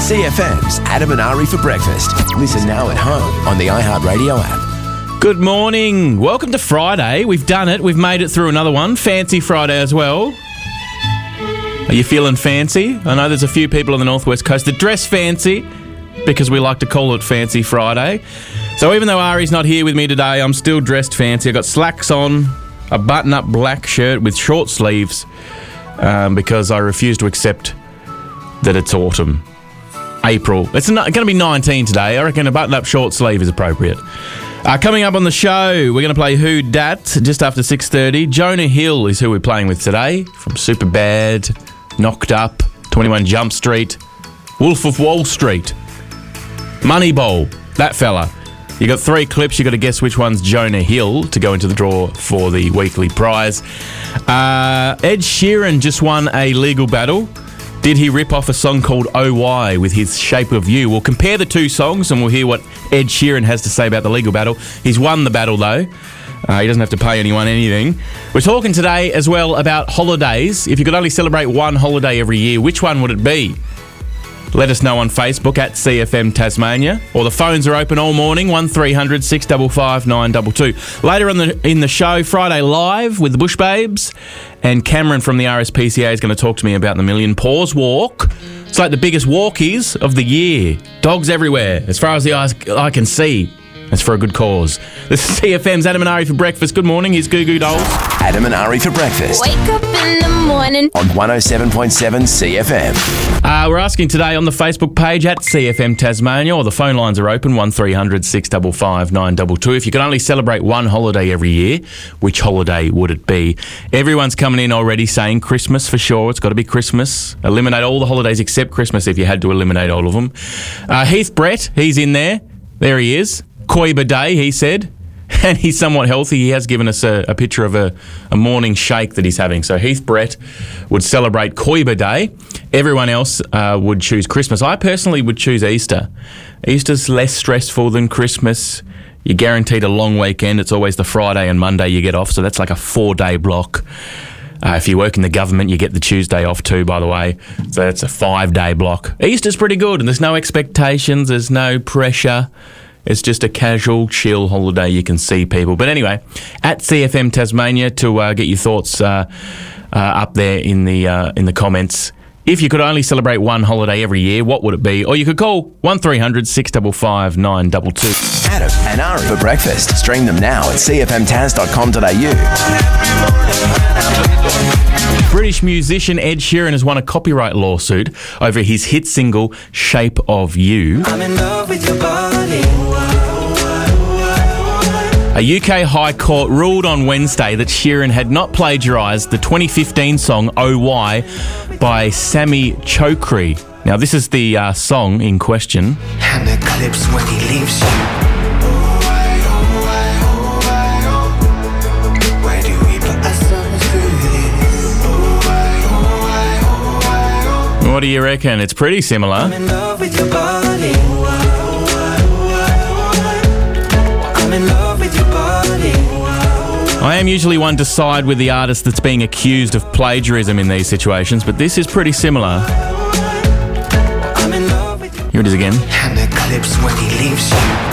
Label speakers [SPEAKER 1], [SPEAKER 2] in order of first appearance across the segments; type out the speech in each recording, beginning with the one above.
[SPEAKER 1] CFM's Adam and Ari for breakfast. Listen now at home on the iHeartRadio app.
[SPEAKER 2] Good morning. Welcome to Friday. We've done it. We've made it through another one. Fancy Friday as well. Are you feeling fancy? I know there's a few people on the Northwest Coast that dress fancy because we like to call it Fancy Friday. So even though Ari's not here with me today, I'm still dressed fancy. I've got slacks on, a button-up black shirt with short sleeves because I refuse to accept that it's autumn. April. It's going to be 19 today. I reckon a button-up short sleeve is appropriate. Coming up on the show, we're going to play Who Dat just after 6:30. Jonah Hill is who we're playing with today from Superbad, Knocked Up, 21 Jump Street, Wolf of Wall Street, Moneyball, that fella. You got 3 clips. You got to guess which one's Jonah Hill to go into the draw for the weekly prize. Ed Sheeran just won a legal battle. Did he rip off a song called Oh Why with his Shape of You? We'll compare the two songs and we'll hear what Ed Sheeran has to say about the legal battle. He's won the battle though. He doesn't have to pay anyone anything. We're talking today as well about holidays. If you could only celebrate one holiday every year, which one would it be? Let us know on Facebook at CFM Tasmania, or the phones are open all morning, 1300 655 922. Later in the show, Friday Live with the Bush Babes, and Cameron from the RSPCA is going to talk to me about the Million Paws Walk. It's like the biggest walkies of the year. Dogs everywhere, as far as the eye can see. It's for a good cause. This is CFM's Adam and Ari for breakfast. Good morning, here's Goo Goo Dolls.
[SPEAKER 1] Adam and Ari for breakfast.
[SPEAKER 3] Wake up in the morning
[SPEAKER 1] on 107.7 CFM.
[SPEAKER 2] We're asking today on the Facebook page at CFM Tasmania, or the phone lines are open, 1300 655 922. If you could only celebrate one holiday every year, which holiday would it be? Everyone's coming in already saying Christmas for sure. It's got to be Christmas. Eliminate all the holidays except Christmas if you had to eliminate all of them. Heath Brett, he's in there. There he is. Koiba Day, he said, and he's somewhat healthy. He has given us a picture of a morning shake that he's having. So Heath Brett would celebrate Koiba Day. Everyone else would choose Christmas. I personally would choose Easter. Easter's less stressful than Christmas. You're guaranteed a long weekend. It's always the Friday and Monday you get off, so that's like a 4-day block. If you work in the government, you get the Tuesday off too, by the way. So that's a 5-day block. Easter's pretty good, and there's no expectations, there's no pressure. It's just a casual, chill holiday. You can see people. But anyway, at CFM Tasmania to get your thoughts up there in the comments. If you could only celebrate one holiday every year, what would it be? Or you could call 1300 655 922.
[SPEAKER 1] Adam and Ari for breakfast. Stream them now at cfmtas.com.au.
[SPEAKER 2] British musician Ed Sheeran has won a copyright lawsuit over his hit single Shape of You.
[SPEAKER 4] I'm in love with your body.
[SPEAKER 2] A UK High Court ruled on Wednesday that Sheeran had not plagiarised the 2015 song Oh Why by Sammy Chokri. Now, this is the song in question.
[SPEAKER 4] And the clips when he leaves you. Where do we put ourselves through this?
[SPEAKER 2] What do you reckon? It's pretty similar.
[SPEAKER 4] I'm in love with your body. I'm in love with your body.
[SPEAKER 2] I am usually one to side with the artist that's being accused of plagiarism in these situations, but this is pretty similar.
[SPEAKER 4] I'm in love with your
[SPEAKER 2] Here it is again.
[SPEAKER 4] and the clips when he leaves you.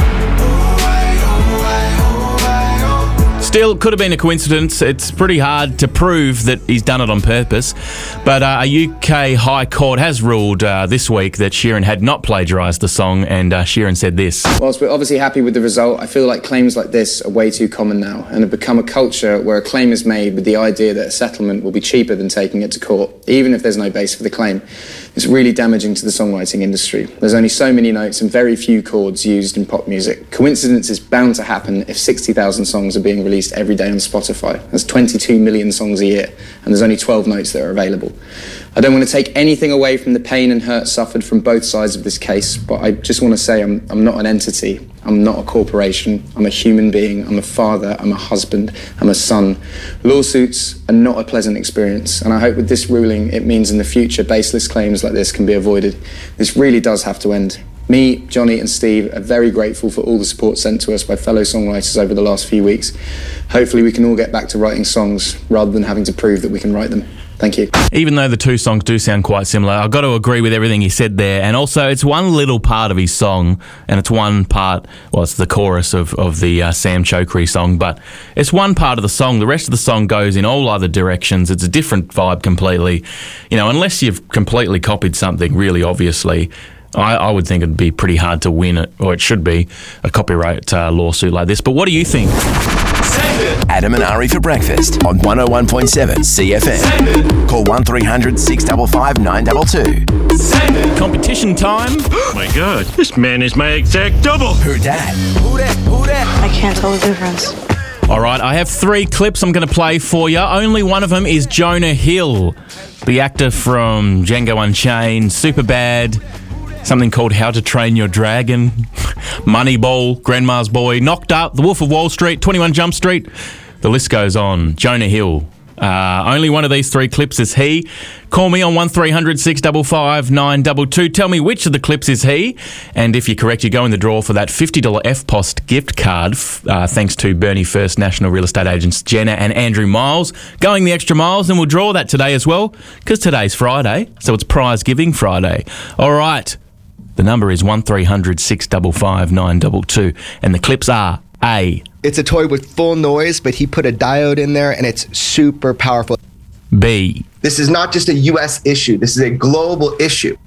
[SPEAKER 2] Still, could have been a coincidence. It's pretty hard to prove that he's done it on purpose. But a UK High Court has ruled this week that Sheeran had not plagiarised the song, and Sheeran said this.
[SPEAKER 5] Whilst we're obviously happy with the result, I feel like claims like this are way too common now and have become a culture where a claim is made with the idea that a settlement will be cheaper than taking it to court, even if there's no base for the claim. It's really damaging to the songwriting industry. There's only so many notes and very few chords used in pop music. Coincidence is bound to happen if 60,000 songs are being released every day on Spotify. That's 22 million songs a year, and there's only 12 notes that are available. I don't want to take anything away from the pain and hurt suffered from both sides of this case, but I just want to say I'm not an entity. I'm not a corporation. I'm a human being. I'm a father. I'm a husband. I'm a son. Lawsuits are not a pleasant experience, and I hope with this ruling it means in the future baseless claims like this can be avoided. This really does have to end. Me, Johnny and Steve are very grateful for all the support sent to us by fellow songwriters over the last few weeks. Hopefully we can all get back to writing songs rather than having to prove that we can write them. Thank you.
[SPEAKER 2] Even though the two songs do sound quite similar, I've got to agree with everything he said there. And also, it's one little part of his song, and it's one part, well, it's the chorus of the Sam Chokery song, but it's one part of the song. The rest of the song goes in all other directions. It's a different vibe completely. You know, unless you've completely copied something really obviously, I would think it'd be pretty hard to win it, or it should be, a copyright lawsuit like this. But what do you think?
[SPEAKER 1] Adam and Ari for breakfast on 101.7 CFM. Call 1300 655 922.
[SPEAKER 2] Competition time.
[SPEAKER 6] Oh my God, this man is my exact double.
[SPEAKER 1] Who dat? Who dat? Who dat?
[SPEAKER 7] I can't tell the difference.
[SPEAKER 2] All right, I have 3 clips I'm going to play for you. Only one of them is Jonah Hill, the actor from Django Unchained, Superbad, something called How to Train Your Dragon, Moneyball, Grandma's Boy, Knocked Up, The Wolf of Wall Street, 21 Jump Street. The list goes on. Jonah Hill. Only one of these 3 clips is he. Call me on 1300 655 922. Tell me which of the clips is he. And if you're correct, you go in the draw for that $50 FPOST gift card, thanks to Bernie First National Real Estate Agents Jenna and Andrew Miles. Going the extra miles, and we'll draw that today as well, because today's Friday, so it's Prize Giving Friday. All right. The number is 1300 655 922. And the clips are A.
[SPEAKER 8] It's a toy with full noise, but he put a diode in there, and it's super powerful.
[SPEAKER 2] B.
[SPEAKER 8] This is not just a U.S. issue. This is a global issue.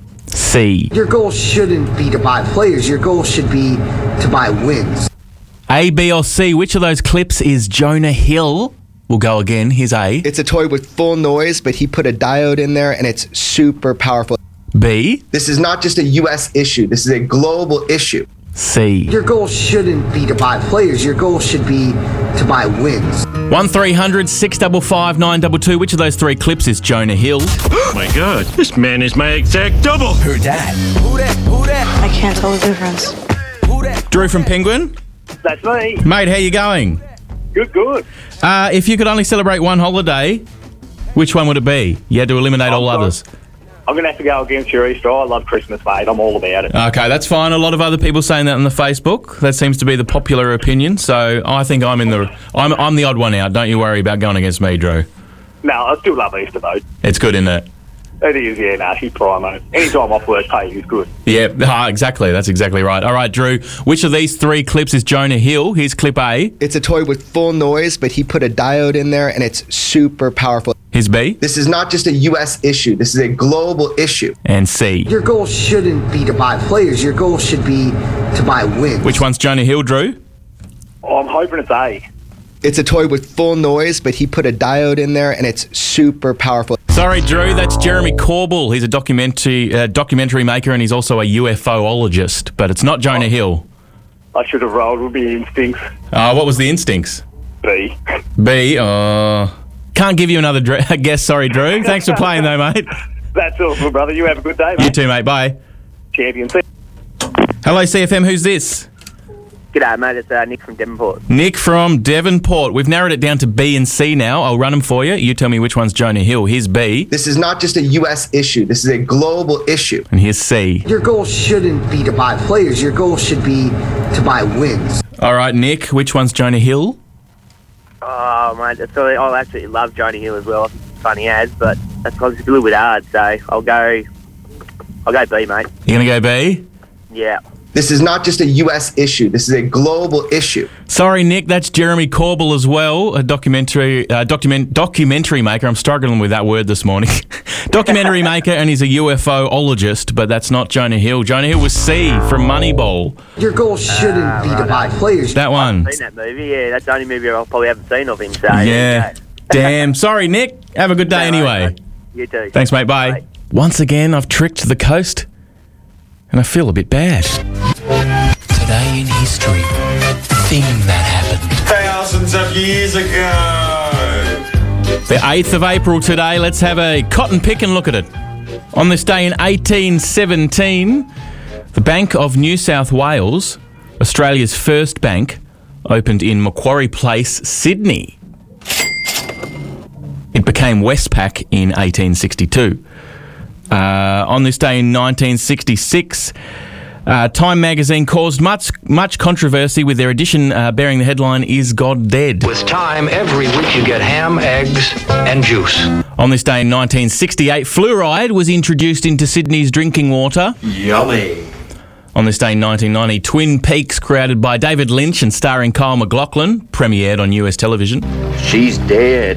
[SPEAKER 2] C.
[SPEAKER 9] Your goal shouldn't be to buy players. Your goal should be to buy wins.
[SPEAKER 2] A, B, or C. Which of those clips is Jonah Hill? We'll go again. Here's A.
[SPEAKER 8] It's a toy with full noise, but he put a diode in there, and it's super powerful.
[SPEAKER 2] B.
[SPEAKER 8] This is not just a U.S. issue. This is a global issue.
[SPEAKER 2] C.
[SPEAKER 9] Your goal shouldn't be to buy players. Your goal should be to buy wins.
[SPEAKER 2] 1300 655 922. Which of those 3 clips is Jonah Hill?
[SPEAKER 6] Oh my God, this man is my exact double.
[SPEAKER 1] Who dat? Who dat? Who dat?
[SPEAKER 7] I can't tell the difference.
[SPEAKER 1] Who dat?
[SPEAKER 2] Drew from Penguin.
[SPEAKER 10] That's me.
[SPEAKER 2] Mate, how you going?
[SPEAKER 10] Good.
[SPEAKER 2] If you could only celebrate one holiday, which one would it be? You had to eliminate all others.
[SPEAKER 10] I'm going to have to go against your Easter. I love Christmas, mate. I'm all about it.
[SPEAKER 2] Okay, that's fine. A lot of other people saying that on the Facebook. That seems to be the popular opinion. So I think I'm the odd one out. Don't you worry about going against me, Drew.
[SPEAKER 10] No, I still love Easter, though.
[SPEAKER 2] It's good, isn't it?
[SPEAKER 10] It is, yeah. No, she's primo. Any time off work pay is good.
[SPEAKER 2] Yeah, exactly. That's exactly right. All right, Drew, which of these 3 clips is Jonah Hill? Here's clip A.
[SPEAKER 8] It's a toy with full noise, but he put a diode in there, and it's super powerful.
[SPEAKER 2] Here's B.
[SPEAKER 8] This is not just a U.S. issue. This is a global issue.
[SPEAKER 2] And C.
[SPEAKER 9] Your goal shouldn't be to buy players. Your goal should be to buy wins.
[SPEAKER 2] Which one's Jonah Hill, Drew?
[SPEAKER 10] I'm hoping it's A.
[SPEAKER 8] It's a toy with full noise, but he put a diode in there, and it's super powerful.
[SPEAKER 2] Sorry, Drew, that's Jeremy Corbell. He's a documentary maker, and he's also a UFOologist, but it's not Jonah Hill.
[SPEAKER 10] I should have rolled with the instincts.
[SPEAKER 2] What was the instincts?
[SPEAKER 10] B.
[SPEAKER 2] B. Can't give you another guess. Sorry, Drew. Thanks for playing, though, mate.
[SPEAKER 10] That's all good, brother. You have a good day, mate.
[SPEAKER 2] You too, mate. Bye.
[SPEAKER 10] Champion.
[SPEAKER 2] Hello, CFM. Who's this?
[SPEAKER 11] G'day, mate. It's Nick from Devonport.
[SPEAKER 2] Nick from Devonport. We've narrowed it down to B and C now. I'll run them for you. You tell me which one's Jonah Hill. Here's B.
[SPEAKER 8] This is not just a U.S. issue. This is a global issue.
[SPEAKER 2] And here's C.
[SPEAKER 9] Your goal shouldn't be to buy players. Your goal should be to buy wins.
[SPEAKER 2] All right, Nick, which one's Jonah Hill?
[SPEAKER 11] Oh, mate. So I absolutely love Jonah Hill as well. It's funny as, but that's obviously a little bit hard. So I'll go B, mate.
[SPEAKER 2] You're going to go B?
[SPEAKER 11] Yeah.
[SPEAKER 8] This is not just a U.S. issue. This is a global issue.
[SPEAKER 2] Sorry, Nick. That's Jeremy Corbell as well, a documentary maker. I'm struggling with that word this morning. Documentary maker, and he's a UFOologist, but that's not Jonah Hill. Jonah Hill was C from Moneyball.
[SPEAKER 9] Your goal shouldn't be to buy players.
[SPEAKER 2] That one.
[SPEAKER 11] I've seen that movie. Yeah, that's the only movie I probably haven't seen of him. So
[SPEAKER 2] yeah. Damn. Sorry, Nick. Have a good day anyway.
[SPEAKER 11] You too.
[SPEAKER 2] Thanks, mate. Bye. Once again, I've tricked the coast, and I feel a bit bad.
[SPEAKER 12] Today in history, thing that happened
[SPEAKER 13] thousands of years ago.
[SPEAKER 2] The 8th of April today. Let's have a cotton pick and look at it. On this day in 1817, the Bank of New South Wales, Australia's first bank, opened in Macquarie Place, Sydney. It became Westpac in 1862. On this day in 1966, Time magazine caused much controversy with their edition bearing the headline, Is God Dead?
[SPEAKER 14] With Time, every week you get ham, eggs, and juice.
[SPEAKER 2] On this day in 1968, fluoride was introduced into Sydney's drinking water.
[SPEAKER 13] Yummy.
[SPEAKER 2] On this day in 1990, Twin Peaks, created by David Lynch and starring Kyle MacLachlan, premiered on US television.
[SPEAKER 15] She's dead,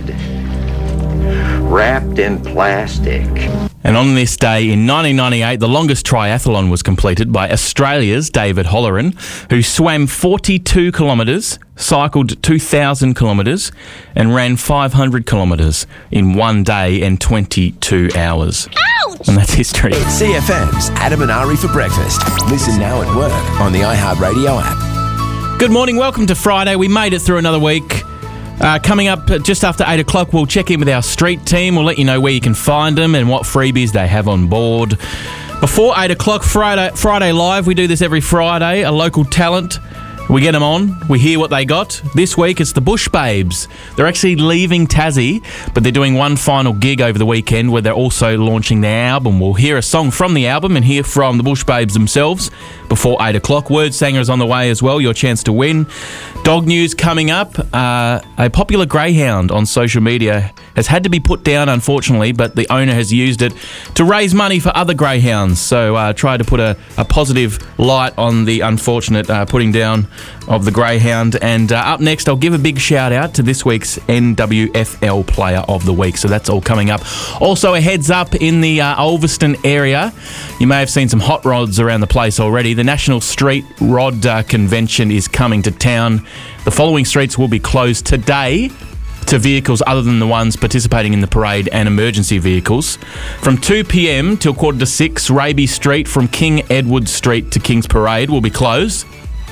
[SPEAKER 15] wrapped in plastic.
[SPEAKER 2] And on this day in 1998, the longest triathlon was completed by Australia's David Holleran, who swam 42 kilometres, cycled 2,000 kilometres and ran 500 kilometres in 1 day and 22 hours.
[SPEAKER 3] Ouch!
[SPEAKER 2] And that's history.
[SPEAKER 1] It's CFM's Adam and Ari for breakfast. Listen now at work on the iHeartRadio app.
[SPEAKER 2] Good morning, welcome to Friday. We made it through another week. Coming up just after 8 o'clock, we'll check in with our street team. We'll let you know where you can find them and what freebies they have on board. Before 8 o'clock, Friday Live, we do this every Friday, a local talent. We get them on, we hear what they got. This week it's the Bush Babes. They're actually leaving Tassie, but they're doing one final gig over the weekend where they're also launching their album. We'll hear a song from the album and hear from the Bush Babes themselves before 8 o'clock. Word Sanger is on the way as well, your chance to win. Dog news coming up. A popular greyhound on social media has had to be put down, unfortunately, but the owner has used it to raise money for other greyhounds. So try to put a positive light on the unfortunate putting down of the greyhound. And up next, I'll give a big shout out to this week's NWFL Player of the Week. So that's all coming up. Also, a heads up in the Ulverston area. You may have seen some hot rods around the place already. The National Street Rod Convention is coming to town. The following streets will be closed today to vehicles other than the ones participating in the parade and emergency vehicles. From 2 p.m. till 5:45, Raby Street from King Edward Street to King's Parade will be closed.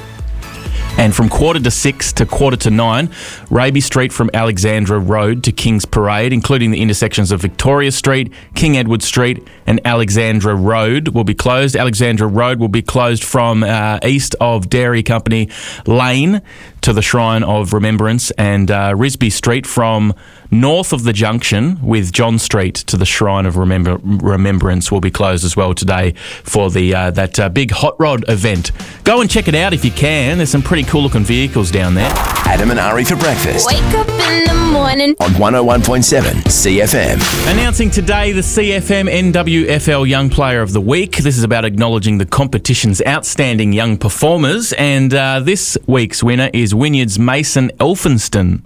[SPEAKER 2] And from 5:45 to 9:15, Raby Street from Alexandra Road to King's Parade, including the intersections of Victoria Street, King Edward Street and Alexandra Road will be closed. Alexandra Road will be closed from east of Dairy Company Lane to the Shrine of Remembrance, and Risby Street from north of the junction with John Street to the Shrine of Remembrance will be closed as well today for the that big hot rod event. Go and check it out if you can. There's some pretty cool looking vehicles down there.
[SPEAKER 1] Adam and Ari for breakfast.
[SPEAKER 3] Wake up in the morning
[SPEAKER 1] on 101.7 CFM.
[SPEAKER 2] Announcing today the CFM NWFL Young Player of the Week. This is about acknowledging the competition's outstanding young performers, and this week's winner is Wynyard's Mason Elphinston.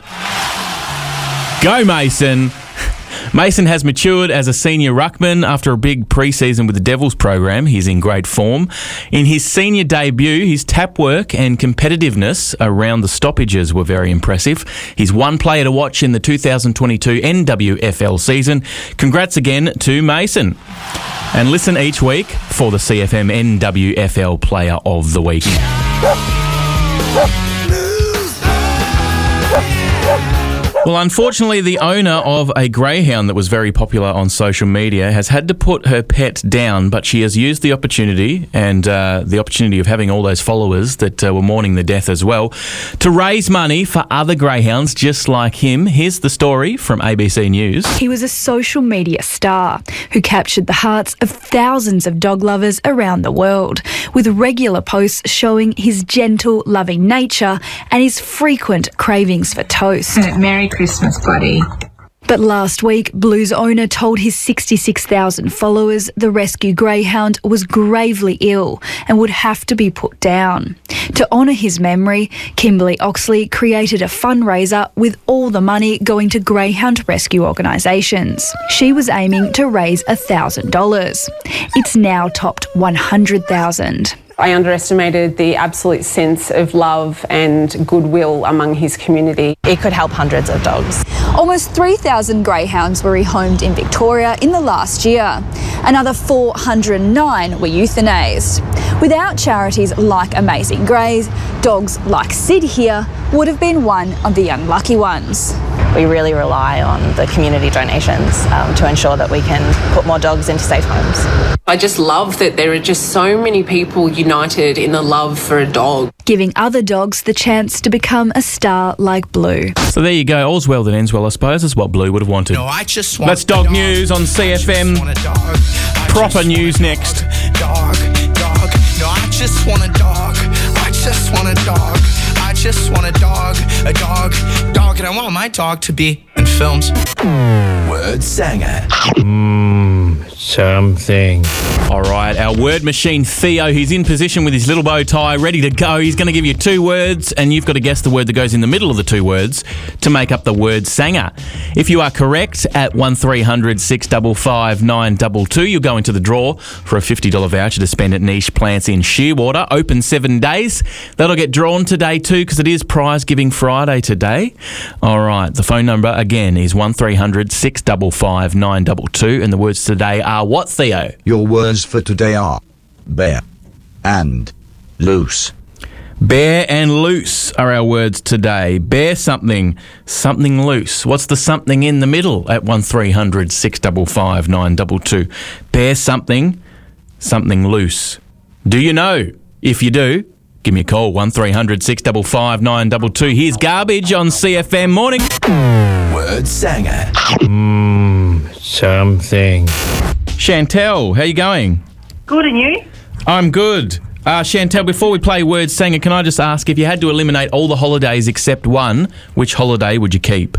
[SPEAKER 2] Go Mason! Mason has matured as a senior ruckman after a big pre-season with the Devils program. He's in great form. In his senior debut, his tap work and competitiveness around the stoppages were very impressive. He's one player to watch in the 2022 NWFL season. Congrats again to Mason. And listen each week for the CFM NWFL Player of the Week. Well, unfortunately, the owner of a greyhound that was very popular on social media has had to put her pet down, but she has used the opportunity and the opportunity of having all those followers that were mourning the death as well to raise money for other greyhounds just like him. Here's the story from ABC News.
[SPEAKER 16] He was a social media star who captured the hearts of thousands of dog lovers around the world, with regular posts showing his gentle, loving nature and his frequent cravings for toast.
[SPEAKER 17] Merry Christmas, buddy.
[SPEAKER 16] But last week, Blue's owner told his 66,000 followers the rescue greyhound was gravely ill and would have to be put down. To honour his memory, Kimberly Oxley created a fundraiser with all the money going to greyhound rescue organisations. She was aiming to raise $1,000. It's now topped $100,000.
[SPEAKER 17] I underestimated the absolute sense of love and goodwill among his community.
[SPEAKER 18] It could help hundreds of dogs.
[SPEAKER 19] Almost 3,000 greyhounds were rehomed in Victoria in the last year. Another 409 were euthanased. Without charities like Amazing Greys, dogs like Sid here would have been one of the unlucky ones.
[SPEAKER 18] We really rely on the community donations to ensure that we can put more dogs into safe homes.
[SPEAKER 17] I just love that there are just so many people united in the love for a dog.
[SPEAKER 16] Giving other dogs the chance to become a star like Blue.
[SPEAKER 2] So there you go. All's well that ends well, I suppose. That's what Blue would have wanted.
[SPEAKER 20] No, I just want
[SPEAKER 2] That's dog news on CFM. Proper news next.
[SPEAKER 20] Dog. No, I just my dog to be in films.
[SPEAKER 1] Word Sanger.
[SPEAKER 2] Something. All right, our word machine Theo, he's in position with his little bow tie, ready to go. He's going to give you 2 words, and you've got to guess the word that goes in the middle of the 2 words to make up the word Sanger. If you are correct at 1300 655 922, you'll go into the draw for a $50 voucher to spend at Niche Plants in Shearwater. Open 7 days. That'll get drawn today too, because it is Prize Giving Friday today. All right, the phone number again is 1300 655 922, and the words today are what, Theo?
[SPEAKER 21] Your words for today are bear and loose.
[SPEAKER 2] Bear and loose are our words today. Bear something, something loose. What's the something in the middle at 1300 655 922? Bear something, something loose. Do you know? If you do, give me a call, 1300 655 922. Here's Garbage on CFM. Morning.
[SPEAKER 1] Word Sanger.
[SPEAKER 2] Something. Chantel, how you going?
[SPEAKER 22] Good, and you?
[SPEAKER 2] I'm good. Chantel, before we play Word Sanger, can I just ask, if you had to eliminate all the holidays except one, which holiday would you keep?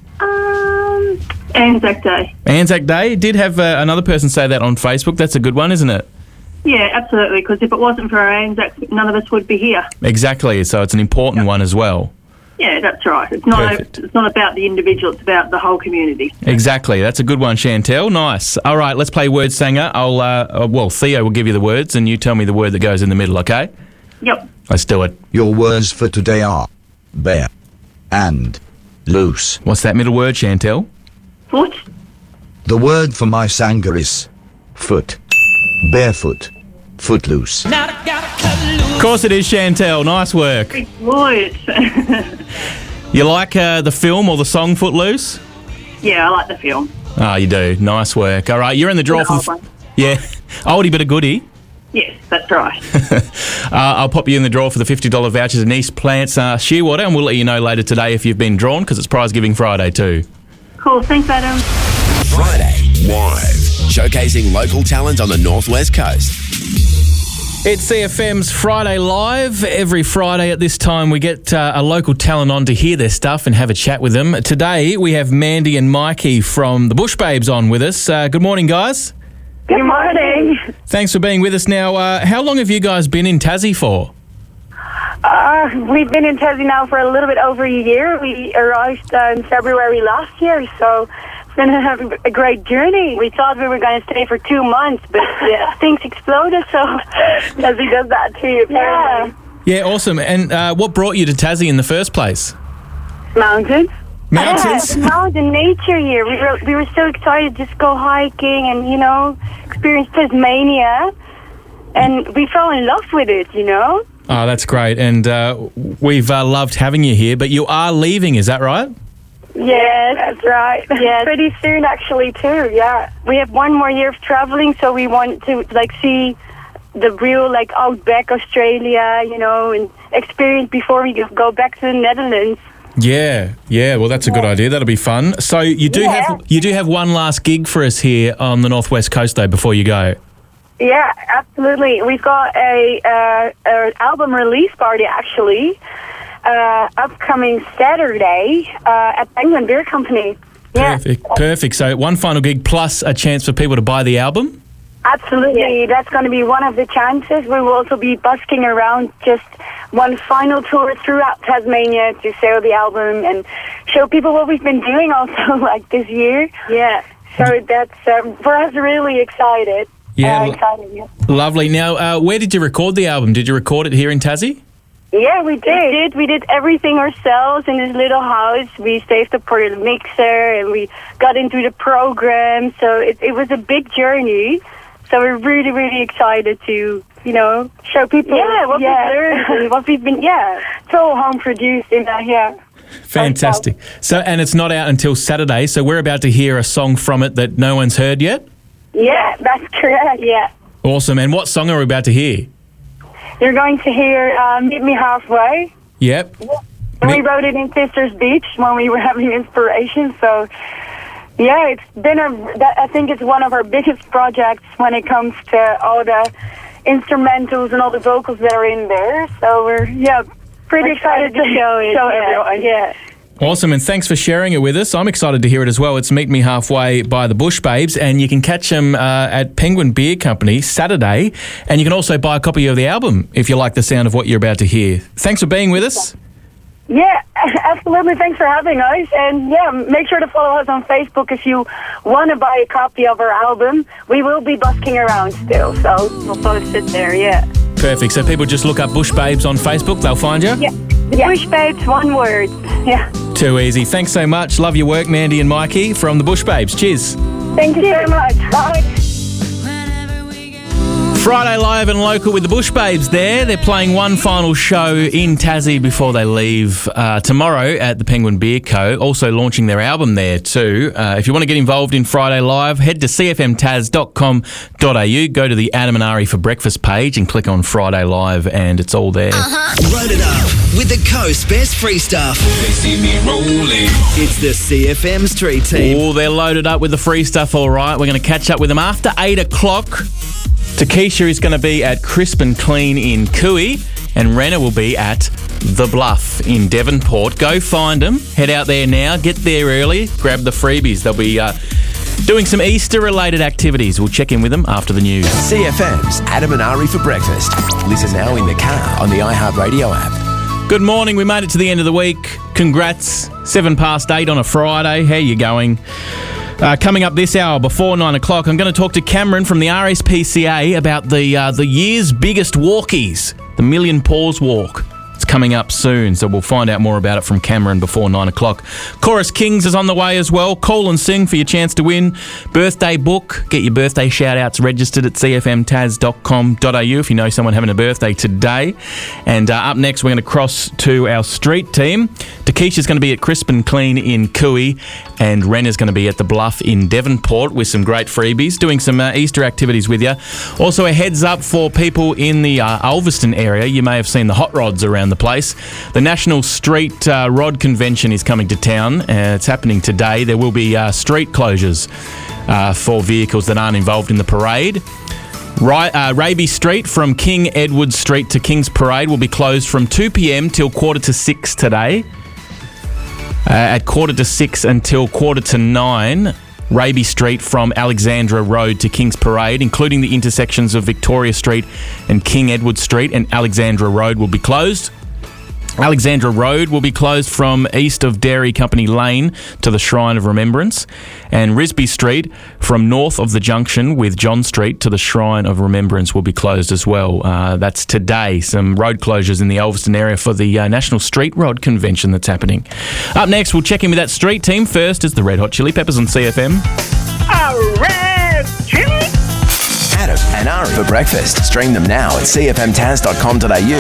[SPEAKER 22] Anzac Day.
[SPEAKER 2] Anzac Day? Did have another person say that on Facebook. That's a good one, isn't it?
[SPEAKER 22] Yeah, absolutely, because if it wasn't for Anzac, none of us would be here.
[SPEAKER 2] Exactly, so it's an important one as well.
[SPEAKER 22] Yeah, that's right. It's not about the individual, it's about the whole community.
[SPEAKER 2] Exactly, that's a good one, Chantel. Nice. All right, let's play Word Sanger. Theo will give you the words and you tell me the word that goes in the middle, okay?
[SPEAKER 22] Yep.
[SPEAKER 2] Let's do it.
[SPEAKER 21] Your words for today are bear and loose.
[SPEAKER 2] What's that middle word, Chantel?
[SPEAKER 22] Foot.
[SPEAKER 21] The word for my Sanger is foot. Barefoot. Footloose.
[SPEAKER 2] Of course it is, Chantel. Nice work.
[SPEAKER 22] Good.
[SPEAKER 2] You like the film or the song Footloose?
[SPEAKER 22] Yeah, I like the film.
[SPEAKER 2] Oh, you do. Nice work. All right, you're in the draw for... Yeah. Oldie but a goodie.
[SPEAKER 22] Yes, that's right.
[SPEAKER 2] I'll pop you in the draw for the $50 vouchers in East Plants Shearwater, and we'll let you know later today if you've been drawn, because it's Prize Giving Friday too.
[SPEAKER 22] Cool. Thanks, Adam.
[SPEAKER 1] Friday Live. Showcasing local talent on the Northwest Coast.
[SPEAKER 2] It's CFM's Friday Live. Every Friday at this time we get a local talent on to hear their stuff and have a chat with them. Today we have Mandy and Mikey from the Bush Babes on with us. Good morning, guys.
[SPEAKER 22] Good morning.
[SPEAKER 2] Thanks for being with us. Now, how long have you guys been in Tassie for?
[SPEAKER 23] We've been in Tassie now for a little bit over a year. We arrived in February last year, so it's been a great journey. We thought we were going to stay for 2 months, but things exploded, so Tassie does that too, apparently.
[SPEAKER 2] Yeah, awesome. And what brought you to Tassie in the first place?
[SPEAKER 23] Mountains.
[SPEAKER 2] Mountains?
[SPEAKER 23] Yeah, mountain nature here. We were so excited to just go hiking and, experience Tasmania. And we fell in love with it,
[SPEAKER 2] Oh, that's great. And we've loved having you here, but you are leaving, is that right?
[SPEAKER 23] Yes, that's right. Yes. Pretty soon, actually, too, yeah. We have 1 more year of traveling, so we want to, see the real, outback Australia, and experience before we go back to the Netherlands.
[SPEAKER 2] Yeah. Well, that's a good idea. That'll be fun. So you do have one last gig for us here on the Northwest Coast, though, before you go.
[SPEAKER 23] Yeah, absolutely. We've got a album release party, actually, upcoming Saturday at Penguin Beer Company. Yeah.
[SPEAKER 2] Perfect. So one final gig plus a chance for people to buy the album?
[SPEAKER 23] Absolutely. Yes. That's going to be one of the chances. We will also be busking around just one final tour throughout Tasmania to sell the album and show people what we've been doing also this year. Yeah. So that's for us really excited.
[SPEAKER 2] Yeah.
[SPEAKER 23] Excited, yeah.
[SPEAKER 2] Lovely. Now, where did you record the album? Did you record it here in Tassie?
[SPEAKER 23] Yeah, we did. We did everything ourselves in this little house. We saved up for the mixer and we got into the program. So it was a big journey. So we're really, really excited to, show people what we've learned and what we've been, it's all home produced in here.
[SPEAKER 2] Fantastic. So, and it's not out until Saturday, so we're about to hear a song from it that no one's heard yet?
[SPEAKER 23] Yeah, that's correct, yeah.
[SPEAKER 2] Awesome. And what song are we about to hear?
[SPEAKER 23] You're going to hear Meet Me Halfway.
[SPEAKER 2] Yep.
[SPEAKER 23] And we wrote it in Sisters Beach when we were having inspiration, so... Yeah, it's been I think it's one of our biggest projects when it comes to all the instrumentals and all the vocals that are in there. So we're, pretty excited to show it. Show everyone. Yeah.
[SPEAKER 2] Awesome, and thanks for sharing it with us. I'm excited to hear it as well. It's Meet Me Halfway by the Bush Babes, and you can catch them at Penguin Beer Company Saturday, and you can also buy a copy of the album if you like the sound of what you're about to hear. Thanks for being with us.
[SPEAKER 23] Yeah, absolutely. Thanks for having us. And yeah, make sure to follow us on Facebook if you want to buy a copy of our album. We will be busking around still, so we'll post it there, yeah.
[SPEAKER 2] Perfect. So people just look up Bush Babes on Facebook, they'll find you?
[SPEAKER 23] Yeah. Bush Babes, one word. Yeah.
[SPEAKER 2] Too easy. Thanks so much. Love your work, Mandy and Mikey from the Bush Babes. Cheers.
[SPEAKER 23] Thank you so much. Bye.
[SPEAKER 2] Friday live and local with the Bush Babes there. They're playing one final show in Tassie before they leave tomorrow at the Penguin Beer Co. Also launching their album there too. If you want to get involved in Friday Live, head to cfmtaz.com.au, go to the Adam and Ari for Breakfast page and click on Friday Live and it's all there.
[SPEAKER 4] Load it up with the Coast's best free stuff. They see me rolling. It's the CFM Street Team.
[SPEAKER 2] Oh, they're loaded up with the free stuff, all right. We're going to catch up with them after 8 o'clock. Takesha is going to be at Crisp and Clean in Cooey, and Renna will be at The Bluff in Devonport. Go find them. Head out there now. Get there early. Grab the freebies. They'll be doing some Easter-related activities. We'll check in with them after the news.
[SPEAKER 1] CFM's Adam and Ari for breakfast. Listen now in the car on the iHeartRadio app.
[SPEAKER 2] Good morning. We made it to the end of the week. Congrats. 8:07 on a Friday. How you going? Coming up this hour before 9 o'clock, I'm going to talk to Cameron from the RSPCA about the year's biggest walkies, the Million Paws Walk. It's coming up soon, so we'll find out more about it from Cameron before 9 o'clock. Chorus Kings is on the way as well. Call and sing for your chance to win. Birthday book. Get your birthday shout-outs registered at cfmtaz.com.au if you know someone having a birthday today. And up next, we're going to cross to our street team. Takesha's going to be at Crisp and Clean in Cooey, and Renna's going to be at The Bluff in Devonport with some great freebies, doing some Easter activities with you. Also, a heads up for people in the Ulverston area. You may have seen the hot rods around the place. The National Street Rod Convention is coming to town. It's happening today. There will be street closures for vehicles that aren't involved in the parade. Raby Street from King Edward Street to King's Parade will be closed from 2 p.m. till 5:45 today. At 5:45 until 9:15, Raby Street from Alexandra Road to King's Parade, including the intersections of Victoria Street and King Edward Street and Alexandra Road, will be closed. Alexandra Road will be closed from east of Dairy Company Lane to the Shrine of Remembrance, and Risby Street from north of the junction with John Street to the Shrine of Remembrance will be closed as well. That's today. Some road closures in the Ulverston area for the National Street Rod Convention that's happening. Up next, we'll check in with that street team. First is the Red Hot Chili Peppers on CFM.
[SPEAKER 1] Red Chili! Adam and Ari for breakfast. Stream them now at cfmtaz.com.au.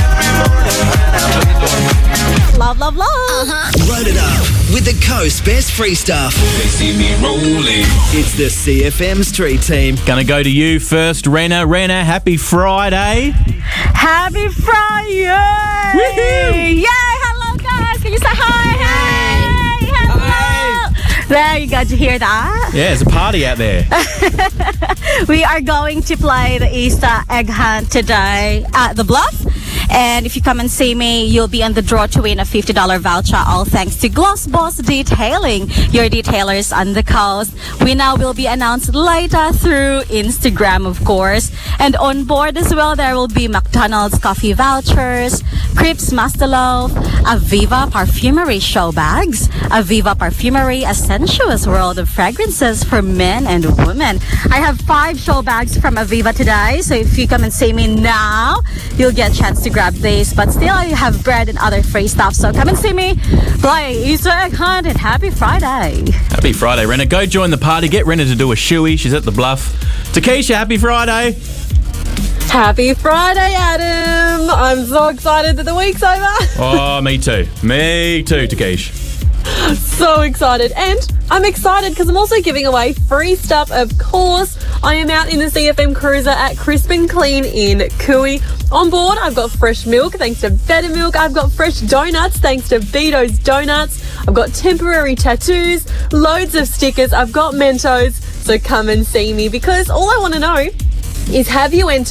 [SPEAKER 4] Love, love, love. Load it up with the Coast's best free stuff. They see me rolling. It's the CFM Street Team.
[SPEAKER 2] Gonna go to you first, Renna. Renna, happy Friday.
[SPEAKER 5] Happy Friday!
[SPEAKER 2] Woohoo!
[SPEAKER 5] Yay! Hello, guys. Can you say hi? Hey! Hello! There, you got to hear that?
[SPEAKER 2] Yeah, there's a party out there.
[SPEAKER 5] We are going to play the Easter egg hunt today at The Bluff. And if you come and see me, you'll be on the draw to win a $50 voucher, all thanks to Gloss Boss Detailing, your detailers on the coast. Winner will be announced later through Instagram, of course. And on board as well, there will be McDonald's coffee vouchers, Crepes Master Loaf, Aviva Perfumery show bags, Aviva Perfumery, a sensuous world of fragrances for men and women. I have 5 show bags from Aviva today, so if you come and see me now, you'll get a chance to grab these. But still, I have bread and other free stuff, so come and see me play Easter egg hunt, and happy Friday.
[SPEAKER 2] Happy Friday, Renna. Go join the party. Get Renna to do a shoey. She's at The Bluff. Takesha, happy Friday.
[SPEAKER 17] Happy Friday, Adam. I'm so excited that the week's over.
[SPEAKER 2] Oh, me too. Me too, Takesh.
[SPEAKER 17] So excited. And I'm excited because I'm also giving away free stuff, of course. I am out in the CFM Cruiser at Crisp and Clean in Cooey. On board, I've got fresh milk thanks to Better Milk. I've got fresh donuts thanks to Vito's Donuts. I've got temporary tattoos, loads of stickers. I've got Mentos. So come and see me, because all I want to know is, have you entered for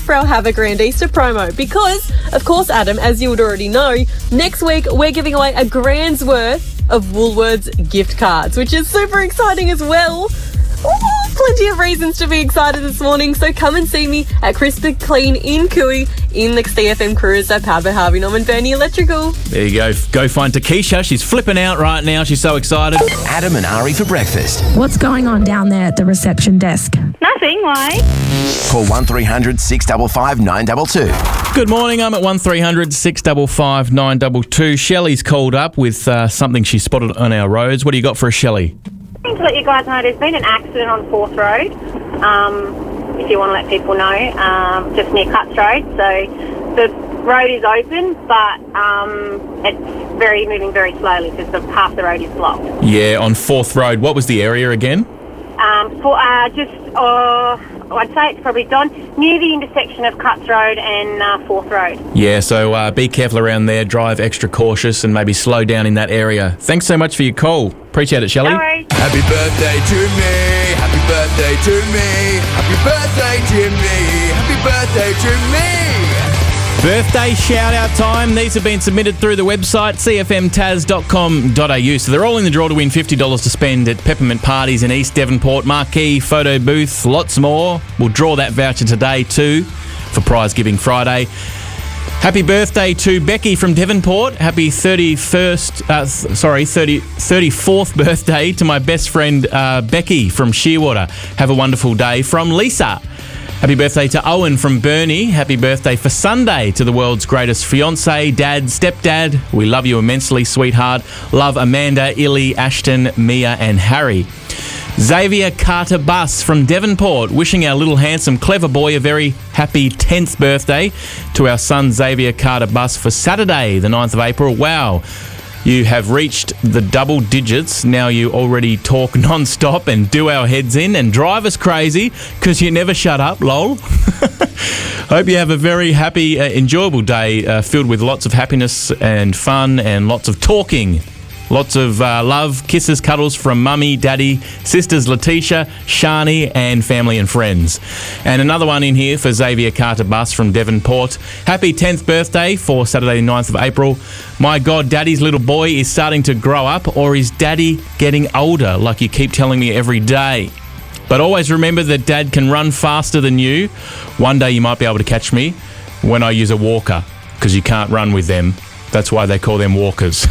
[SPEAKER 17] for our Have a Grand Easter promo because, of course, Adam, as you would already know, next week we're giving away a grand's worth of Woolworths gift cards, which is super exciting as well. Ooh, plenty of reasons to be excited this morning, so come and see me at Crispin Clean in Cooey in the CFM Cruiser, powered by Harvey Norman Bernie Electrical.
[SPEAKER 2] There you go. Go find Takesha. She's flipping out right now. She's so excited.
[SPEAKER 1] Adam and Ari for breakfast.
[SPEAKER 6] What's going on down there at the reception desk?
[SPEAKER 23] Nothing, why?
[SPEAKER 1] Call 1300 655 922.
[SPEAKER 2] Good morning. I'm at 1300 655 922. Shelley's called up with something she spotted on our roads. What do you got for us, Shelley?
[SPEAKER 23] To let you guys know, there's been an accident on Fourth Road, if you want to let people know, just near Cuts Road. So the road is open, but it's moving very slowly because half the road is blocked.
[SPEAKER 2] Yeah, on Fourth Road. What was the area again?
[SPEAKER 23] I'd say it's probably near the intersection of Cuts Road and Fourth Road.
[SPEAKER 2] Yeah, so be careful around there, drive extra cautious and maybe slow down in that area. Thanks so much for your call. Appreciate it, Shelley.
[SPEAKER 23] No worries.
[SPEAKER 7] Happy birthday to me, happy birthday to me, happy birthday to me, happy birthday to me.
[SPEAKER 2] Birthday shout-out time. These have been submitted through the website, cfmtaz.com.au. So they're all in the draw to win $50 to spend at Peppermint Parties in East Devonport, Marquee, Photo Booth, lots more. We'll draw that voucher today too for Prize Giving Friday. Happy birthday to Becky from Devonport. Happy 34th birthday to my best friend Becky from Shearwater. Have a wonderful day. From Lisa. Happy birthday to Owen from Burnie. Happy birthday for Sunday to the world's greatest fiancé, dad, stepdad. We love you immensely, sweetheart. Love Amanda, Illy, Ashton, Mia and Harry. Xavier Carter Bus from Devonport, wishing our little handsome clever boy a very happy 10th birthday. To our son Xavier Carter Bus for Saturday, the 9th of April. Wow. You have reached the double digits. Now you already talk non-stop and do our heads in and drive us crazy because you never shut up, lol. Hope you have a very happy, enjoyable day filled with lots of happiness and fun and lots of talking. Lots of love, kisses, cuddles from Mummy, Daddy, sisters Letitia, Shani, and family and friends. And another one in here for Xavier Carter Bus from Devonport. Happy 10th birthday for Saturday, 9th of April. My God, Daddy's little boy is starting to grow up, or is Daddy getting older, like you keep telling me every day? But always remember that Dad can run faster than you. One day you might be able to catch me when I use a walker, because you can't run with them. That's why they call them walkers.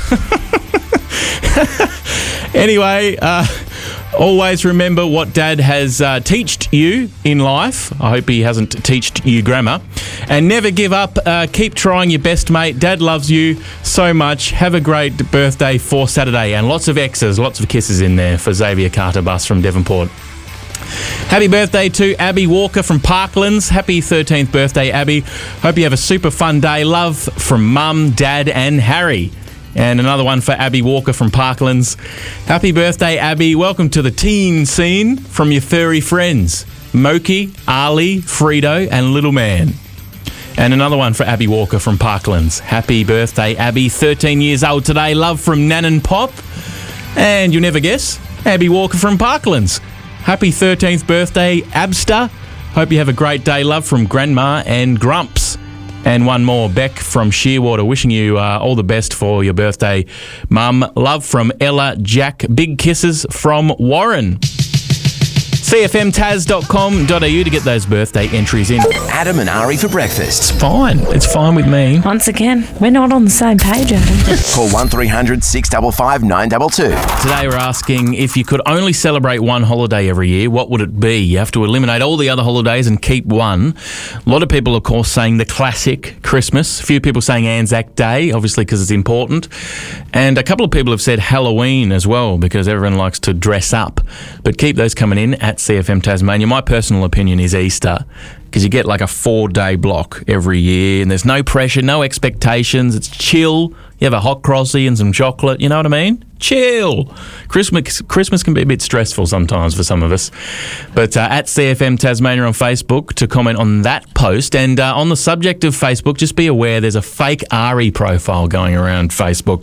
[SPEAKER 2] Anyway, always remember what Dad has teached you in life. I hope he hasn't teached you grammar. And never give up. Keep trying your best, mate. Dad loves you so much. Have a great birthday for Saturday. And lots of X's, lots of kisses in there for Xavier Carter Bus from Devonport. Happy birthday to Abby Walker from Parklands. Happy 13th birthday, Abby. Hope you have a super fun day. Love from Mum, Dad and Harry. And another one for Abby Walker from Parklands. Happy birthday, Abby. Welcome to the teen scene from your furry friends, Moki, Ali, Frito and Little Man. And another one for Abby Walker from Parklands. Happy birthday, Abby. 13 years old today. Love from Nan and Pop. And you'll never guess, Abby Walker from Parklands. Happy 13th birthday, Abster. Hope you have a great day. Love from Grandma and Grumps. And one more, Beck from Shearwater, wishing you all the best for your birthday, Mum. Love from Ella, Jack. Big kisses from Warren. cfmtaz.com.au to get those birthday entries in.
[SPEAKER 1] Adam and Ari for breakfast.
[SPEAKER 2] It's fine. It's fine with me.
[SPEAKER 6] Once again, we're not on the same page, Adam.
[SPEAKER 1] Call 1300 655 922.
[SPEAKER 2] Today we're asking, if you could only celebrate one holiday every year, what would it be? You have to eliminate all the other holidays and keep one. A lot of people, of course, saying the classic Christmas. A few people saying Anzac Day, obviously because it's important. And a couple of people have said Halloween as well, because everyone likes to dress up. But keep those coming in at CFM Tasmania. My personal opinion is Easter, because you get like a 4-day block every year and there's no pressure, no expectations. It's chill. You have a hot crossy and some chocolate, you know what I mean? Chill. Christmas can be a bit stressful sometimes for some of us. But at CFM Tasmania on Facebook to comment on that post. And on the subject of Facebook, just be aware there's a fake Ari profile going around Facebook,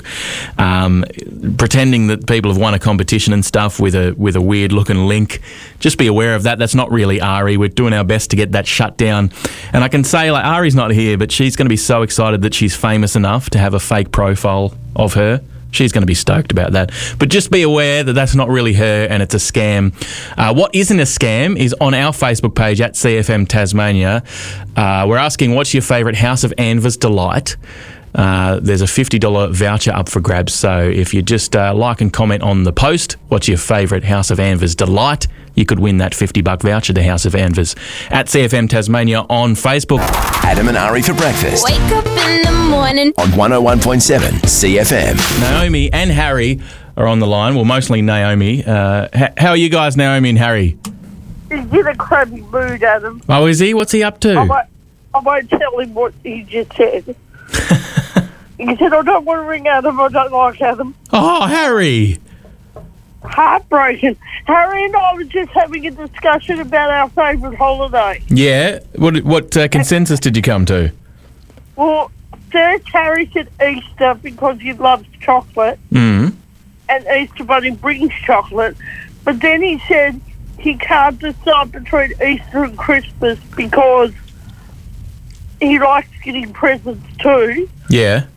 [SPEAKER 2] pretending that people have won a competition and stuff with a weird looking link. Just be aware of that. That's not really Ari. We're doing our best to get that shut down. And I can say, like, Ari's not here, but she's going to be so excited that she's famous enough to have a fake profile of her. She's going to be stoked about that. But just be aware that that's not really her and it's a scam. What isn't a scam is on our Facebook page at CFM Tasmania. We're asking, what's your favourite House of Anvers delight? There's a $50 voucher up for grabs. So if you just like and comment on the post, what's your favourite House of Anvers delight, you could win that $50 voucher to House of Anvers at CFM Tasmania on Facebook.
[SPEAKER 1] Adam and Ari for breakfast.
[SPEAKER 3] Wake up in the morning
[SPEAKER 1] On 101.7 CFM.
[SPEAKER 2] Naomi and Harry are on the line. Well, mostly Naomi. How are you guys, Naomi and Harry?
[SPEAKER 8] He's in a crabby mood, Adam.
[SPEAKER 2] Oh, is he? What's he up to?
[SPEAKER 8] I won't tell him what he just said. He said, I don't want to ring Adam. I don't like Adam.
[SPEAKER 2] Oh, Harry.
[SPEAKER 8] Heartbroken. Harry and I were just having a discussion about our favourite holiday.
[SPEAKER 2] Yeah. What consensus did you come to?
[SPEAKER 8] Well, first Harry said Easter because he loves chocolate.
[SPEAKER 2] Mm.
[SPEAKER 8] And Easter Bunny brings chocolate. But then he said he can't decide between Easter and Christmas because he likes getting presents too.
[SPEAKER 2] Yeah.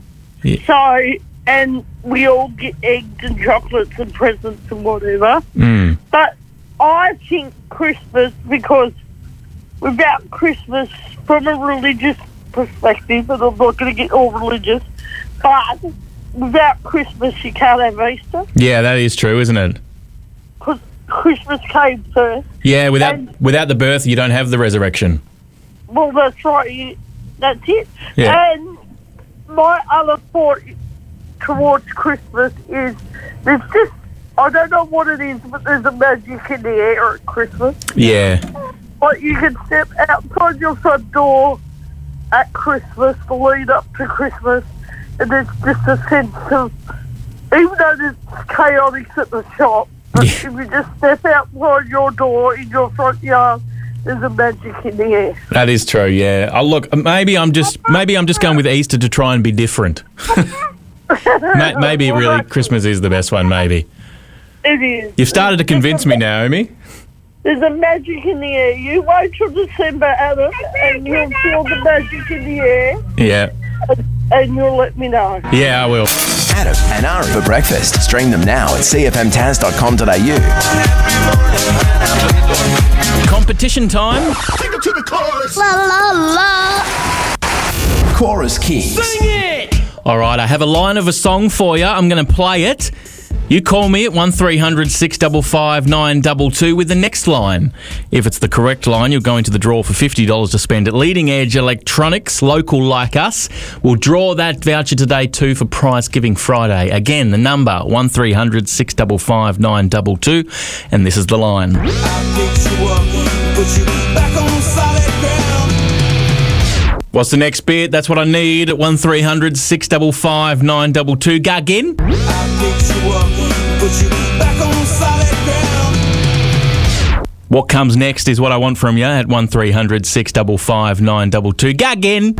[SPEAKER 8] So, and we all get eggs and chocolates and presents and whatever.
[SPEAKER 2] Mm.
[SPEAKER 8] But I think Christmas, because without Christmas, from a religious perspective, and I'm not going to get all religious, but without Christmas you can't have Easter.
[SPEAKER 2] Yeah, that is true, isn't it?
[SPEAKER 8] Because Christmas came first.
[SPEAKER 2] Yeah, without the birth, you don't have the resurrection.
[SPEAKER 8] Well, that's right. That's it.
[SPEAKER 2] Yeah.
[SPEAKER 8] And my other thought towards Christmas is there's just, I don't know what it is, but there's a magic in the air at Christmas.
[SPEAKER 2] Yeah.
[SPEAKER 8] Like you can step outside your front door at Christmas, the lead up to Christmas, and there's just a sense of, even though there's chaotic at the shop, but if you just step outside your door in your front yard, there's a magic in the air.
[SPEAKER 2] That is true, yeah. Oh, look, maybe I'm just going with Easter to try and be different. Maybe really Christmas is the best one, maybe.
[SPEAKER 8] It is.
[SPEAKER 2] You've started to convince me, Naomi.
[SPEAKER 8] There's a magic in the air. You wait till December, Adam, and you'll feel the magic in the air.
[SPEAKER 2] Yeah.
[SPEAKER 8] And you'll let me know.
[SPEAKER 2] Yeah, I will.
[SPEAKER 1] Adam and Ari for breakfast. Stream them now at cfmtaz.com.au.
[SPEAKER 2] Competition time.
[SPEAKER 1] Take it to the chorus.
[SPEAKER 3] La la la.
[SPEAKER 1] Chorus Kings.
[SPEAKER 2] Sing it! All right, I have a line of a song for you. I'm going to play it. You call me at 1300 655 922 with the next line. If it's the correct line, you'll go into the draw for $50 to spend at Leading Edge Electronics, local like us. We'll draw that voucher today too for Prize Giving Friday. Again, the number 1300 655 922, and this is the line. What's the next bit? That's what I need at 1300 655 922. Go again. What comes next is what I want from you at 1300 655 922. Go again.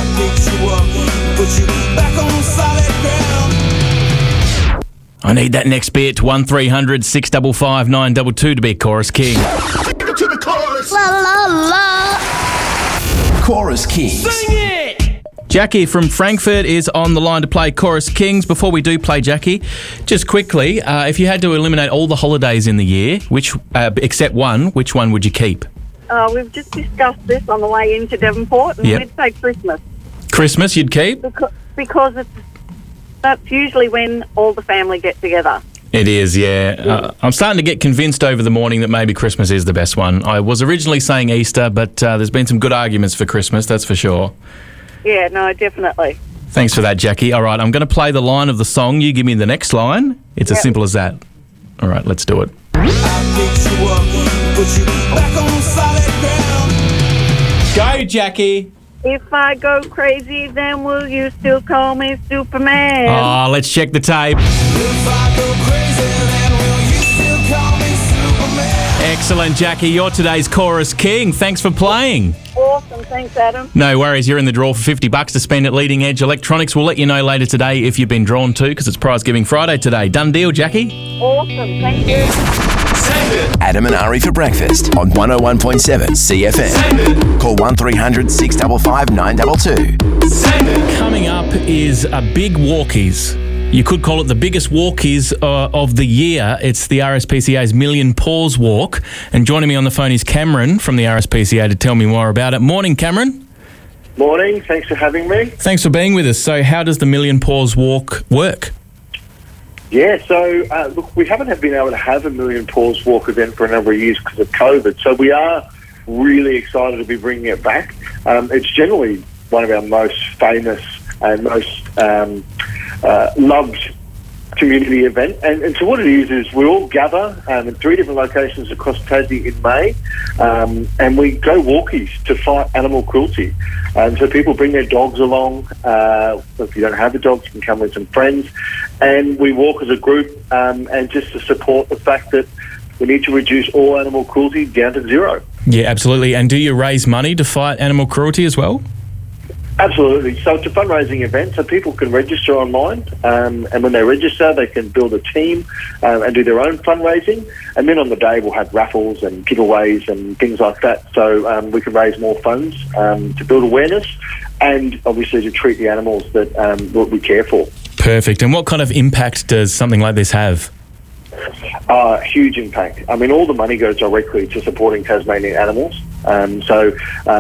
[SPEAKER 2] I need that next bit, 1300 655 922 to be a Chorus King.
[SPEAKER 1] Take it to the chorus.
[SPEAKER 3] La la la.
[SPEAKER 1] Chorus Kings.
[SPEAKER 2] Sing it! Jackie from Frankfurt is on the line to play Chorus Kings. Before we do play Jackie, just quickly, if you had to eliminate all the holidays in the year, except one, which one would you keep?
[SPEAKER 22] We've just discussed this on the way into Devonport, and we'd say Christmas.
[SPEAKER 2] Christmas you'd keep?
[SPEAKER 22] Because that's usually when all the family get together.
[SPEAKER 2] It is, yeah. I'm starting to get convinced over the morning that maybe Christmas is the best one. I was originally saying Easter, but there's been some good arguments for Christmas, that's for sure.
[SPEAKER 22] Yeah, no, definitely.
[SPEAKER 2] Thanks for that, Jackie. All right, I'm going to play the line of the song. You give me the next line. It's as simple as that. All right, let's do it. Go, Jackie.
[SPEAKER 23] If I go crazy, then will you still call me Superman?
[SPEAKER 2] Oh, let's check the tape. Excellent, Jackie. You're today's chorus king. Thanks for playing.
[SPEAKER 23] Awesome. Thanks, Adam.
[SPEAKER 2] No worries. You're in the draw for $50 to spend at Leading Edge Electronics. We'll let you know later today if you've been drawn to, because it's Prize Giving Friday today. Done deal, Jackie?
[SPEAKER 23] Awesome. Thank you.
[SPEAKER 1] Adam and Ari for breakfast on 101.7 CFM. Call 1300 655 922.
[SPEAKER 2] Coming up is a big walkies. You could call it the biggest walkies of the year. It's the RSPCA's Million Paws Walk. And joining me on the phone is Cameron from the RSPCA to tell me more about it. Morning, Cameron.
[SPEAKER 9] Morning. Thanks for having me.
[SPEAKER 2] Thanks for being with us. So how does the Million Paws Walk work?
[SPEAKER 9] Yeah, so look, we haven't been able to have a Million Paws Walk event for a number of years because of COVID. So we are really excited to be bringing it back. It's generally one of our most famous and most loved community event. And so what it is we all gather in 3 different locations across Tassie in May, and we go walkies to fight animal cruelty. So people bring their dogs along. If you don't have a dog, you can come with some friends. And we walk as a group and just to support the fact that we need to reduce all animal cruelty down to zero.
[SPEAKER 2] Yeah, absolutely. And do you raise money to fight animal cruelty as well?
[SPEAKER 9] Absolutely. So it's a fundraising event, so people can register online, and when they register, they can build a team and do their own fundraising. And then on the day, we'll have raffles and giveaways and things like that, so we can raise more funds to build awareness and obviously to treat the animals that we care for.
[SPEAKER 2] Perfect. And what kind of impact does something like this have?
[SPEAKER 9] Huge impact. I mean, all the money goes directly to supporting Tasmanian animals. So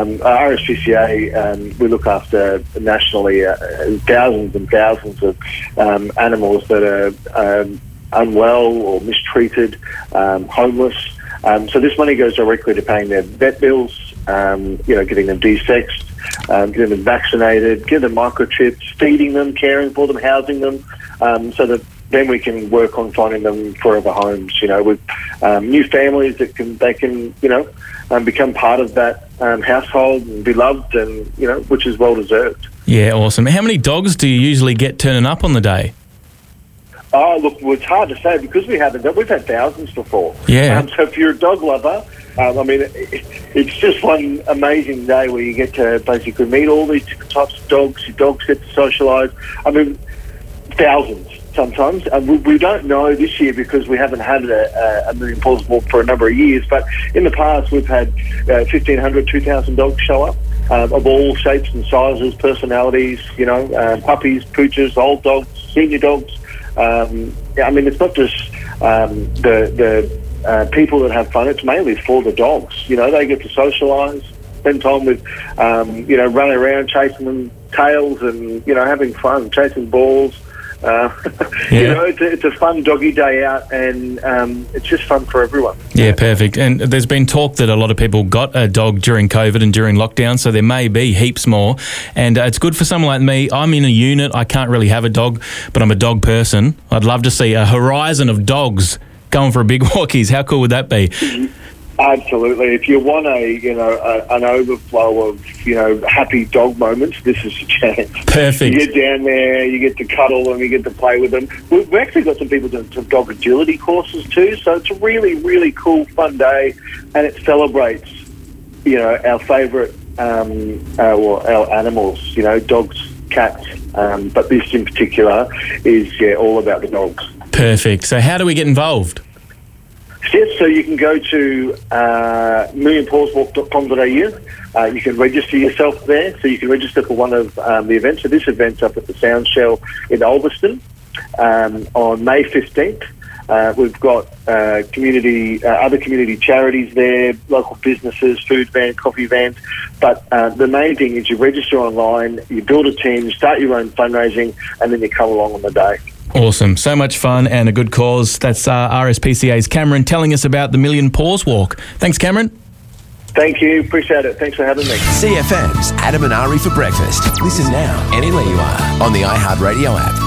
[SPEAKER 9] RSPCA, we look after nationally thousands and thousands of animals that are unwell or mistreated, homeless. So this money goes directly to paying their vet bills, getting them de-sexed, getting them vaccinated, getting them microchips, feeding them, caring for them, housing them, so that then we can work on finding them forever homes, with new families that can become part of that household and be loved and, which is well deserved.
[SPEAKER 2] Yeah, awesome. How many dogs do you usually get turning up on the day?
[SPEAKER 9] Oh, look, well, it's hard to say because we've had thousands before.
[SPEAKER 2] Yeah.
[SPEAKER 9] So if you're a dog lover, it's just one amazing day where you get to basically meet all these different types of dogs. Your dogs get to socialise. Thousands. Sometimes. We don't know this year because we haven't had a Million Paws Walk for a number of years, but in the past we've had 1,500, 2,000 dogs show up of all shapes and sizes, personalities, puppies, pooches, old dogs, senior dogs. It's not just the people that have fun, it's mainly for the dogs. They get to socialise, spend time with, running around, chasing them tails and, having fun, chasing balls. It's a fun doggy day out and it's just fun for everyone.
[SPEAKER 2] Yeah, perfect. And there's been talk that a lot of people got a dog during COVID and during lockdown, so there may be heaps more. And it's good for someone like me. I'm in a unit. I can't really have a dog, but I'm a dog person. I'd love to see a horizon of dogs going for a big walkies. How cool would that be?
[SPEAKER 9] Absolutely. If you want an overflow of happy dog moments, this is a chance.
[SPEAKER 2] Perfect.
[SPEAKER 9] You get down there, you get to cuddle them, you get to play with them. We've actually got some people doing some dog agility courses too, so it's a really, really cool, fun day, and it celebrates our favourite our animals, dogs, cats, but this in particular is all about the dogs.
[SPEAKER 2] Perfect. So how do we get involved?
[SPEAKER 9] Yes, so you can go to millionpawswalk.com.au. You can register yourself there, so you can register for one of the events. So this event's up at the Sound Shell in Ulverston on May 15th. We've got other community charities there, local businesses, food vans, coffee vans. But the main thing is you register online, you build a team, you start your own fundraising, and then you come along on the day.
[SPEAKER 2] Awesome. So much fun and a good cause. That's RSPCA's Cameron telling us about the Million Paws Walk. Thanks, Cameron.
[SPEAKER 9] Thank you. Appreciate it. Thanks for having me.
[SPEAKER 1] CFM's Adam and Ari for breakfast. Listen now, anywhere you are, on the iHeartRadio app.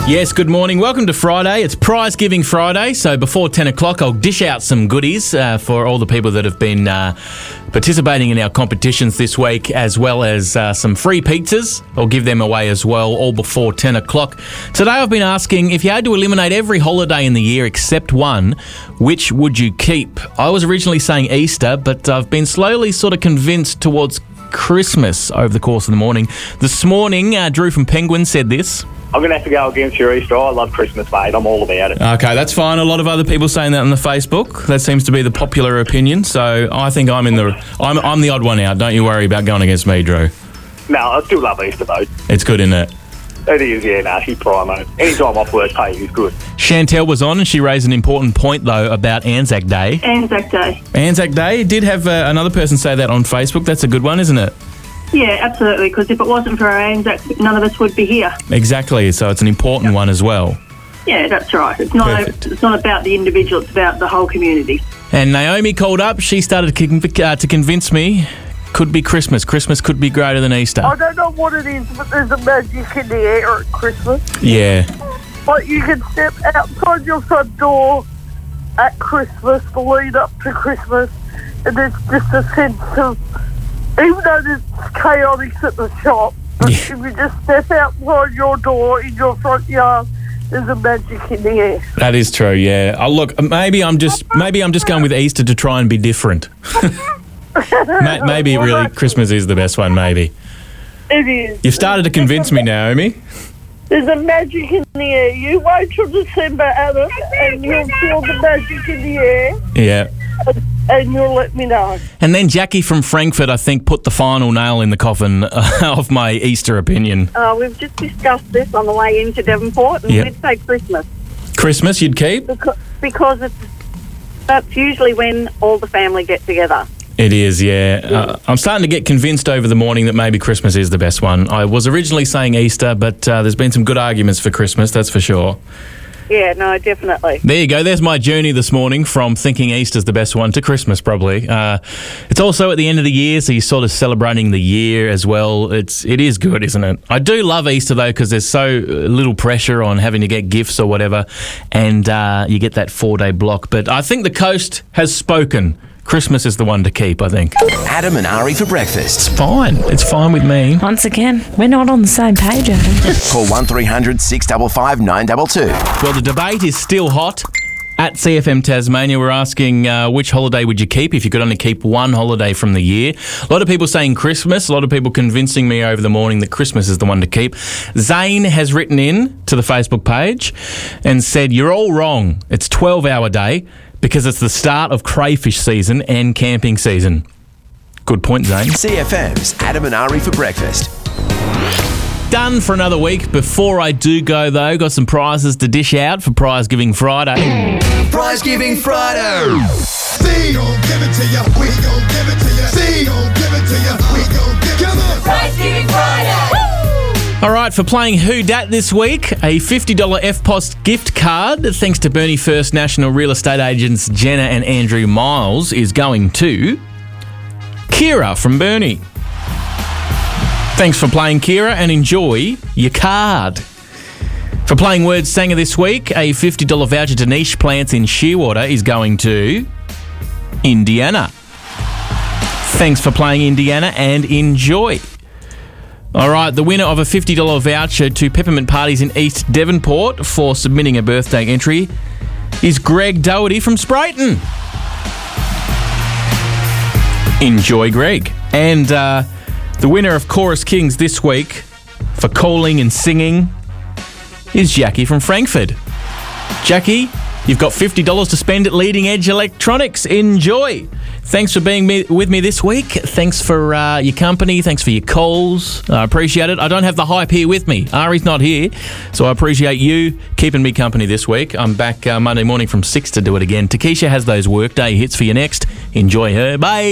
[SPEAKER 2] Yes, good morning. Welcome to Friday. It's Prize Giving Friday, so before 10 o'clock I'll dish out some goodies for all the people that have been participating in our competitions this week, as well as some free pizzas. I'll give them away as well, all before 10 o'clock. Today I've been asking, if you had to eliminate every holiday in the year except one, which would you keep? I was originally saying Easter, but I've been slowly sort of convinced towards Christmas over the course of the morning. This morning, Drew from Penguin said this.
[SPEAKER 10] I'm going to have to go against your Easter. I love Christmas, mate. I'm all about it.
[SPEAKER 2] Okay, that's fine. A lot of other people saying that on the Facebook. That seems to be the popular opinion. So I think I'm the odd one out. Don't you worry about going against me, Drew.
[SPEAKER 10] No, I still love Easter, though.
[SPEAKER 2] It's good, isn't it?
[SPEAKER 10] It is, yeah. No, she's primo. Any time off work pay is good.
[SPEAKER 2] Chantel was on and she raised an important point, though, about Anzac Day.
[SPEAKER 22] Anzac Day.
[SPEAKER 2] Anzac Day. Did have another person say that on Facebook. That's a good one, isn't it?
[SPEAKER 22] Yeah, absolutely, because if it wasn't for our Anzac, none of us would be here.
[SPEAKER 2] Exactly, so it's an important one as well.
[SPEAKER 22] Yeah, that's right. It's not about the individual, it's about the whole community.
[SPEAKER 2] And Naomi called up. She started to convince me, could be Christmas. Christmas could be greater than Easter.
[SPEAKER 8] I don't know what it is, but there's a magic in the air at Christmas.
[SPEAKER 2] Yeah.
[SPEAKER 8] Like you can step outside your front door at Christmas, the lead up to Christmas, and there's just a sense of, even though there's chaotic at the shop, but if you just step outside your door in your front yard, there's a magic in the air.
[SPEAKER 2] That is true, yeah. Oh, look, maybe I'm just going with Easter to try and be different. Maybe really Christmas is the best one, maybe.
[SPEAKER 8] It is.
[SPEAKER 2] You've started to convince me, Naomi.
[SPEAKER 8] There's a magic in the air. You wait till December, Adam, and you'll feel the magic in the air.
[SPEAKER 2] Yeah.
[SPEAKER 8] And you'll let me know.
[SPEAKER 2] And then Jackie from Frankfurt, I think, put the final nail in the coffin of my Easter opinion.
[SPEAKER 22] We've just discussed this on the way into Devonport, and we'd say Christmas.
[SPEAKER 2] Christmas you'd keep?
[SPEAKER 22] Because that's usually when all the family get together.
[SPEAKER 2] It is, yeah. I'm starting to get convinced over the morning that maybe Christmas is the best one. I was originally saying Easter, but there's been some good arguments for Christmas, that's for sure.
[SPEAKER 22] Yeah, no, definitely.
[SPEAKER 2] There you go. There's my journey this morning from thinking Easter's the best one to Christmas, probably. It's also at the end of the year, so you're sort of celebrating the year as well. It is good, isn't it? I do love Easter, though, because there's so little pressure on having to get gifts or whatever, and you get that 4-day block. But I think the coast has spoken. Christmas is the one to keep, I think.
[SPEAKER 1] Adam and Ari for breakfast.
[SPEAKER 2] It's fine. It's fine with me.
[SPEAKER 6] Once again, we're not on the same page, Adam.
[SPEAKER 1] Call 1300 655 922.
[SPEAKER 2] Well, the debate is still hot. At CFM Tasmania, we're asking which holiday would you keep if you could only keep one holiday from the year. A lot of people saying Christmas. A lot of people convincing me over the morning that Christmas is the one to keep. Zane has written in to the Facebook page and said, you're all wrong. It's 12-hour day because it's the start of crayfish season and camping season. Good point, Zane.
[SPEAKER 1] CFM's Adam and Ari for breakfast.
[SPEAKER 2] Done for another week. Before I do go, though, got some prizes to dish out for Prize Giving Friday.
[SPEAKER 7] Prize Giving Friday. We gon' give it to ya. We gon' give it to ya. We gon' give it to ya. We gon' give it to ya. Prize Giving Friday.
[SPEAKER 2] All right, for playing Who Dat this week, a $50 FPOS gift card, thanks to Burnie First National Real Estate agents Jenna and Andrew Miles, is going to Kira from Burnie. Thanks for playing, Kira, and enjoy your card. For playing Words Sanger this week, a $50 voucher to Niche Plants in Shearwater is going to Indiana. Thanks for playing, Indiana, and enjoy. All right, the winner of a $50 voucher to Peppermint Parties in East Devonport for submitting a birthday entry is Greg Doherty from Sprayton. Enjoy, Greg. And the winner of Chorus Kings this week for calling and singing is Jackie from Frankfurt. Jackie, you've got $50 to spend at Leading Edge Electronics. Enjoy. Thanks for being with me this week. Thanks for your company. Thanks for your calls. I appreciate it. I don't have the hype here with me. Ari's not here, so I appreciate you keeping me company this week. I'm back Monday morning from 6 to do it again. Takesha has those workday hits for you next. Enjoy her. Bye.